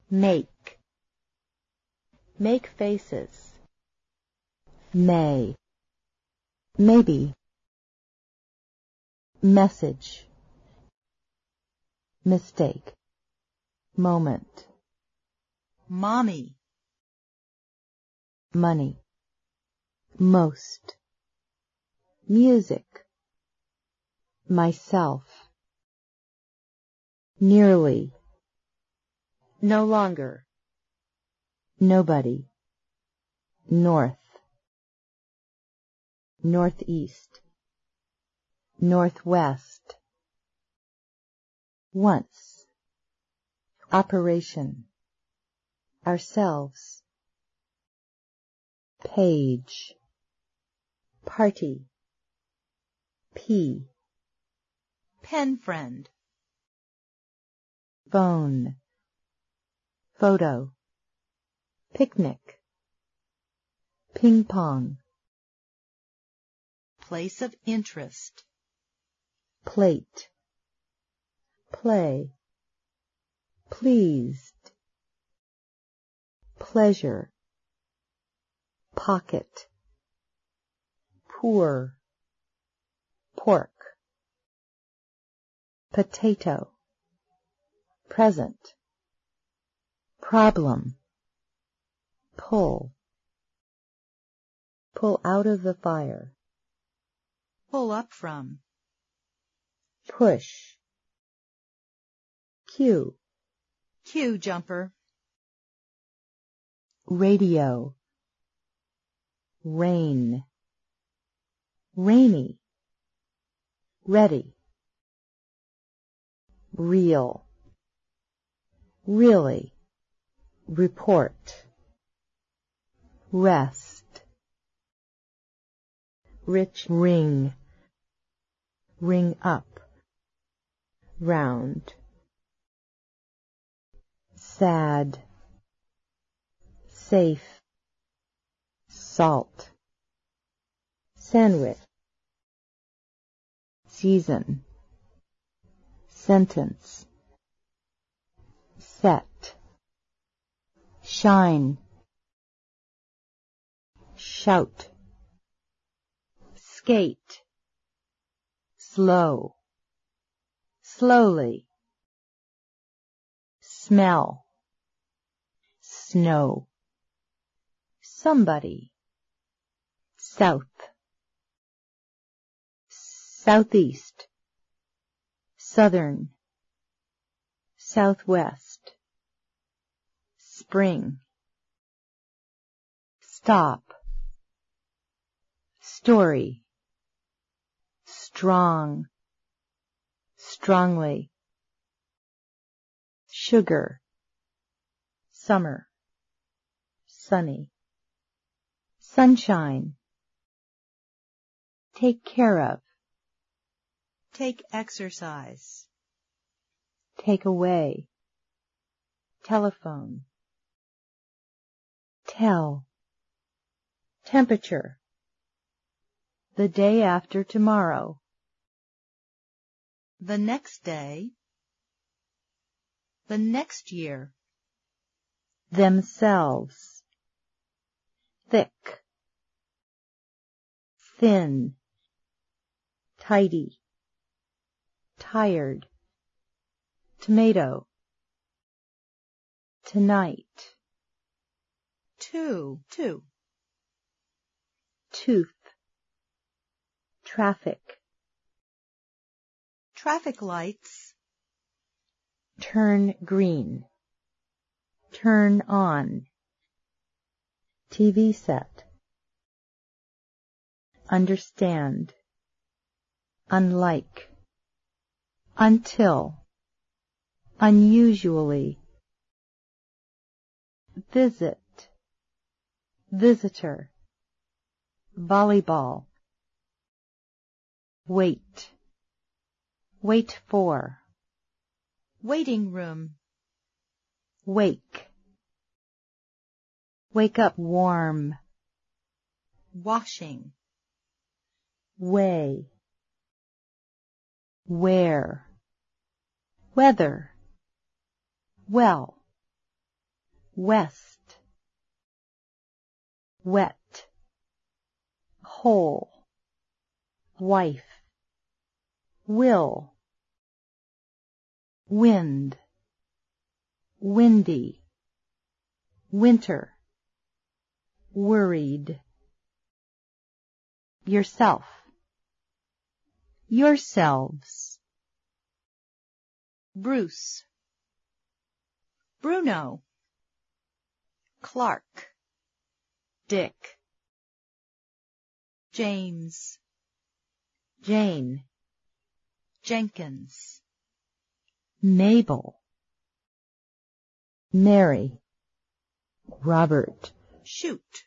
Make. Make faces. May. Maybe. Message. Mistake. Moment. Mommy. Money. Most. Music. Myself. Nearly. No longer. Nobody. North. Northeast. Northwest. Once. Operation. Ourselves. Page. Party. P. Pen friend. Phone. Photo. Picnic. Ping pong. Place of interest. Plate. Play. Pleased. Pleasure. Pocket. Poor. Pork. Potato. Present. Problem. Pull. Pull out of the fire. Pull up from. Push. Cue. Cue jumper. Radio. Rain. Rainy. Ready. Real. Really. Report. Rest. Rich ring. Ring up. Round. Sad. Safe. Salt. Sandwich. Season. Sentence. Set. Shine. Shout. Skate. Slow. Slowly. Smell. Snow. Somebody. South. Southeast. Southern. Southwest. Spring. Stop. Story. Strong. Strongly. Sugar. Summer. Sunny. Sunshine. Take care of. Take exercise. Take away. Telephone. Tell. Temperature. The day after tomorrow. The next day. The next year. Themselves. Thick. Thin. Tidy. Tired. Tomato. Tonight. Two. Tooth. Traffic. Traffic lights. Turn green. Turn on. TV set. Understand. Unlike. Until. Unusually. Visit. Visitor. Volleyball. Wait. Wait for. Waiting room. Wake. Wake up warm. Washing. Weigh. Where. Weather. Well. west, wet, whole, wife, will, wind, windy, winter, worried. Yourself, yourselves. Bruce, Bruno, Clark, Dick, James, Jane, Jenkins, Mabel, Mary, Robert, shoot.